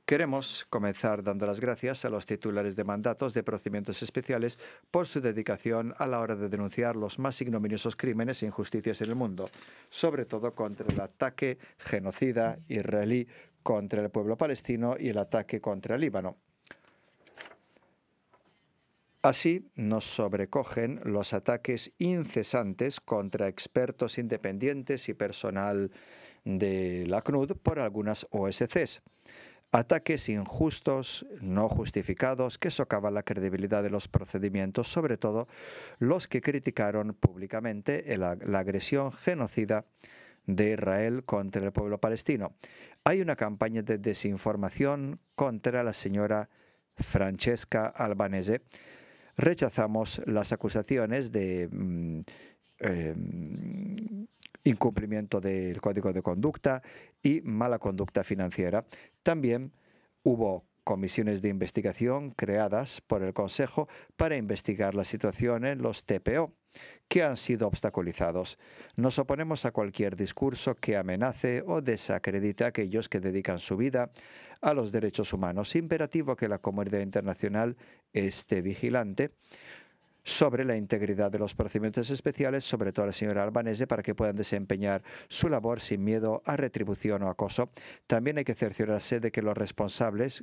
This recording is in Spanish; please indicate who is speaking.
Speaker 1: Queremos comenzar dando las gracias a los titulares de mandatos de procedimientos especiales por su dedicación a la hora de denunciar los más ignominiosos crímenes e injusticias en el mundo, sobre todo contra el ataque genocida israelí contra el pueblo palestino y el ataque contra el Líbano. Así nos sobrecogen los ataques incesantes contra expertos independientes y personal de la CNUD por algunas OSCs. Ataques injustos, no justificados, que socavan la credibilidad de los procedimientos, sobre todo los que criticaron públicamente la agresión genocida de Israel contra el pueblo palestino. Hay una campaña de desinformación contra la señora Francesca Albanese. Rechazamos las acusaciones de incumplimiento del Código de Conducta y mala conducta financiera. También hubo comisiones de investigación creadas por el Consejo para investigar la situación en los TPO, que han sido obstaculizados. Nos oponemos a cualquier discurso que amenace o desacredite a aquellos que dedican su vida a los derechos humanos. Imperativo que la comunidad internacional esté vigilante sobre la integridad de los procedimientos especiales, sobre todo a la señora Albanese, para que puedan desempeñar su labor sin miedo a retribución o acoso. También hay que cerciorarse de que los responsables